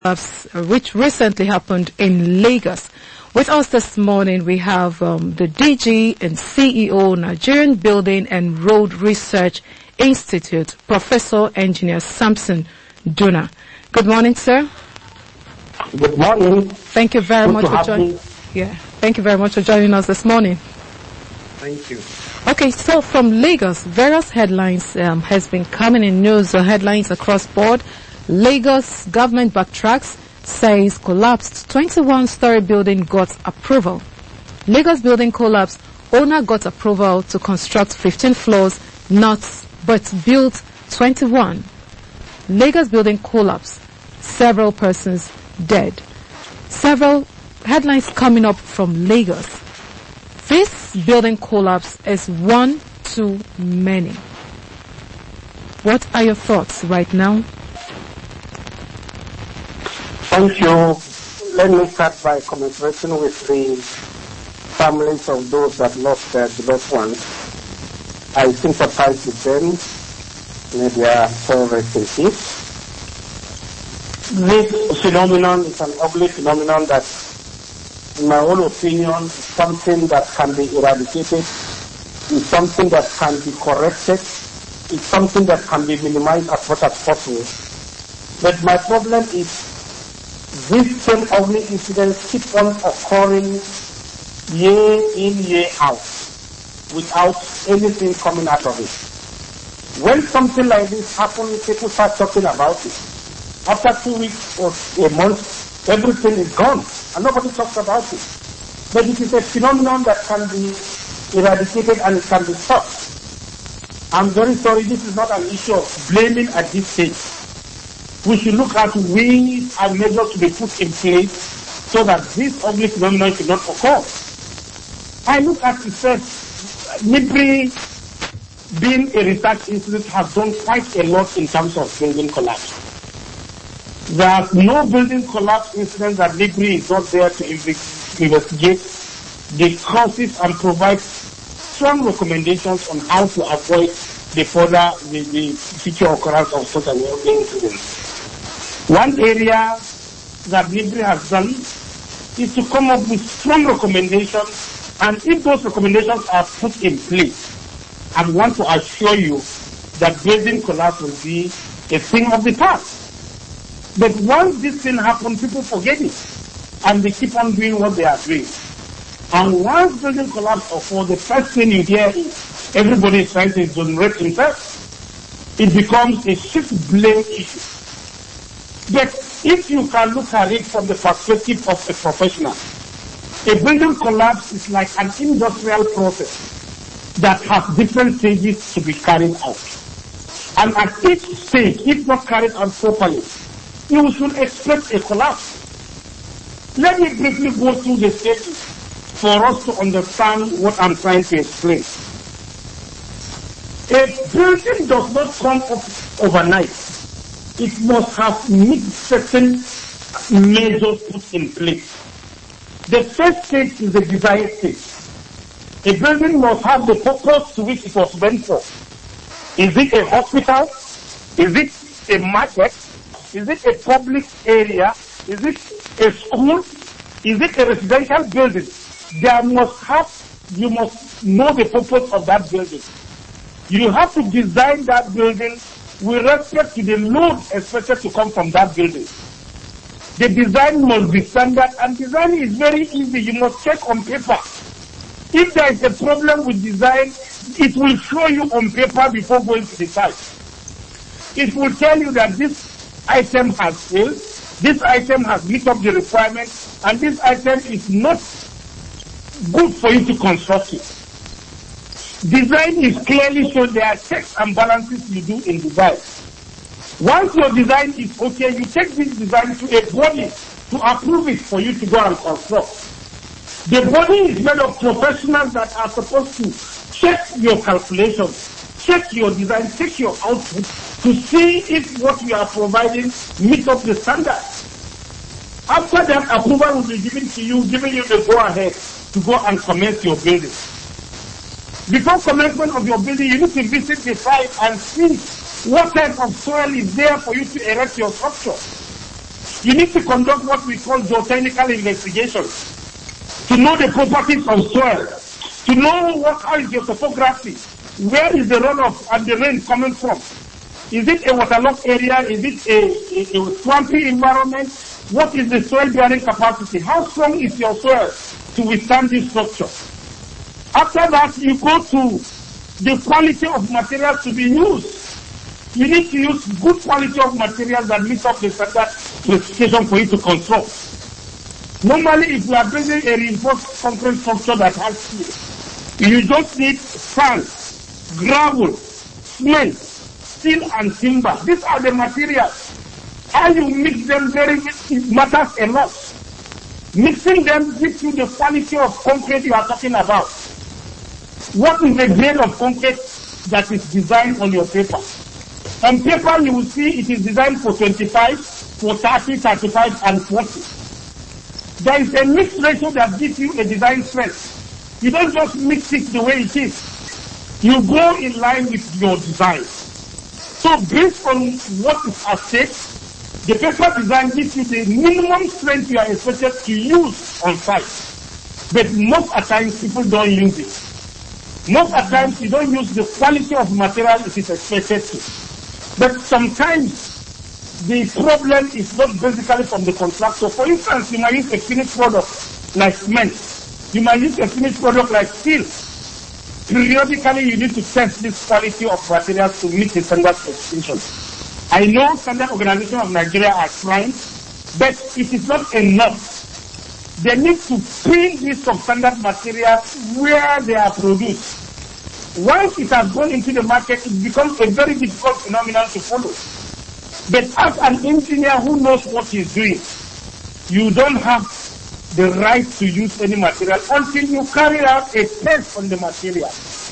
which recently happened in Lagos. With us this morning, we have the DG and CEO, Nigerian Building and Road Research Institute, Professor Engineer Samson Duna. Good morning, sir. Good morning. Thank you very much for joining. Thank you very much for joining us this morning. Thank you. Okay, so from Lagos, various headlines has been coming in news, headlines across board. Lagos government backtracks, says collapsed 21-story building got approval. Lagos building collapsed, owner got approval to construct 15 floors, but built 21. Lagos building collapsed, several persons dead. Several headlines coming up from Lagos. This building collapse is one too many. What are your thoughts right now? Thank you. Let me start by commiserating with the families of those that lost their beloved ones. I sympathize with them. May their soul rest in peace. This phenomenon is an ugly phenomenon that, in my own opinion, is something that can be eradicated, is something that can be corrected, is something that can be minimized as much as possible. But my problem is these same ugly incidents keep on occurring year in, year out, without anything coming out of it. When something like this happens, people start talking about it. After 2 weeks or a month, everything is gone, and nobody talks about it. But it is a phenomenon that can be eradicated and it can be stopped. I'm very sorry, this is not an issue of blaming at this stage. We should look at ways and measures to be put in place so that this ugly phenomenon should not occur. I look at it says, NIBRI, being a research institute, has done quite a lot in terms of building collapse. There's no building collapse incident that NIBRI is not there to investigate the causes and provide strong recommendations on how to avoid the future occurrence of such an incident. One area that NIBRI has done is to come up with strong recommendations, and if those recommendations are put in place, I want to assure you that building collapse will be a thing of the past. But once this thing happens, people forget it, and they keep on doing what they are doing. And once building collapse occurs, the first thing you hear is everybody is trying to exonerate himself. It becomes a shift blame issue. But if you can look at it from the perspective of a professional, a building collapse is like an industrial process that has different stages to be carried out. And at each stage, if not carried out properly, you should expect a collapse. Let me briefly go through the stages for us to understand what I'm trying to explain. A building does not come up overnight. It must have certain measures put in place. The first stage is the design stage. A building must have the purpose to which it was meant for. Is it a hospital? Is it a market? Is it a public area? Is it a school? Is it a residential building? You must know the purpose of that building. You have to design that building with respect to the load expected to come from that building. The design must be standard, and design is very easy. You must check on paper. If there is a problem with design, it will show you on paper before going to the site. It will tell you that this item has failed, this item has met up the requirements, and this item is not good for you to construct it. Design is clearly shown. There are checks and balances you do in design. Once your design is okay, you take this design to a body to approve it for you to go and construct. The body is made of professionals that are supposed to check your calculations, check your design, check your output to see if what you are providing meets up the standards. After that, approval will be given to you, giving you the go-ahead to go and commence your building. Before commencement of your building, you need to visit the site and see what type of soil is there for you to erect your structure. You need to conduct what we call geotechnical investigation to know the properties of soil, to know how is your topography, where is the runoff and the rain coming from. Is it a waterlogged area? Is it a swampy environment? What is the soil bearing capacity? How strong is your soil to withstand this structure? After that, you go to the quality of materials to be used. You need to use good quality of materials that meet up the standard specification for you to construct. Normally, if you are building a reinforced concrete structure that has steel, you just need sand, gravel, cement, steel and timber. These are the materials. How you mix them it matters a lot. Mixing them gives you the quality of concrete you are talking about. What is the grade of concrete that is designed on your paper? On paper, you will see it is designed for 25, for 30, 35, and 40. There is a mixed ratio that gives you a design strength. You don't just mix it the way it is. You go in line with your design. So based on what is at stake, the paper design gives you the minimum strength you are expected to use on site. But most of the times, people don't use it. Most of the times, you don't use the quality of material it is expected to. But sometimes, the problem is not basically from the contractor. For instance, you might use a finished product like cement. You might use a finished product like steel. Periodically, you need to test this quality of materials to meet the standard specifications. I know Standard Organization of Nigeria are trying, but it is not enough. They need to print this substandard materials where they are produced. Once it has gone into the market, it becomes a very difficult phenomenon to follow. But as an engineer who knows what he's doing, you don't have the right to use any material until you carry out a test on the material.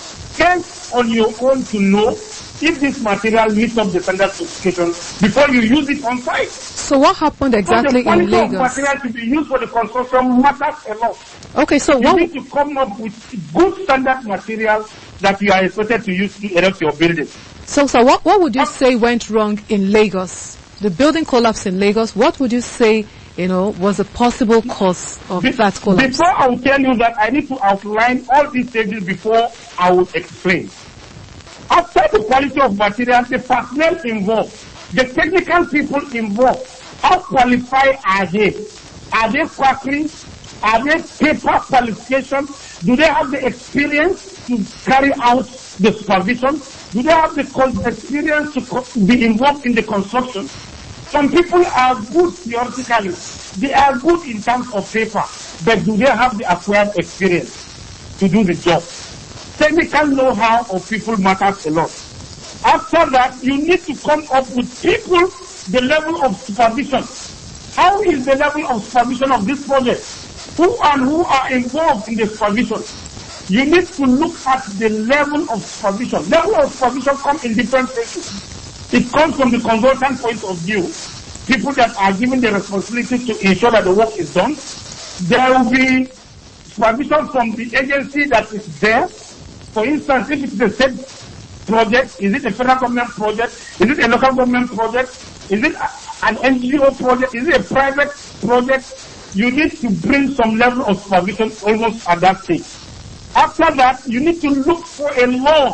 Test on your own to know if this material meets up the standard specification before you use it on site. So what happened exactly in Lagos? The quality of material to be used for the construction matters a lot. Okay, so you need to come up with good standard material that you are expected to use to erect your building. So what would you say went wrong in Lagos? The building collapse in Lagos, what would you say, was a possible cause of that collapse? Before I will tell you that, I need to outline all these stages before I will explain. After the quality of materials, the personnel involved, the technical people involved, how qualified are they? Are they quackery? Are they paper qualification? Do they have the experience to carry out the supervision? Do they have the experience to be involved in the construction? Some people are good theoretically. They are good in terms of paper, but do they have the acquired experience to do the job? Technical know-how of people matters a lot. After that, you need to come up with people, the level of supervision. How is the level of supervision of this project? Who are involved in the supervision? You need to look at the level of supervision. Level of supervision comes in different phases. It comes from the consultant point of view. People that are given the responsibility to ensure that the work is done. There will be supervision from the agency that is there. For instance, if it's a state project, is it a federal government project? Is it a local government project? Is it an NGO project? Is it a private project? You need to bring some level of supervision almost at that stage. After that, you need to look for a law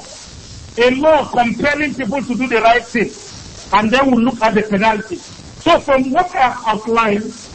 compelling people to do the right thing. And then we'll look at the penalty. So from what I have outlined,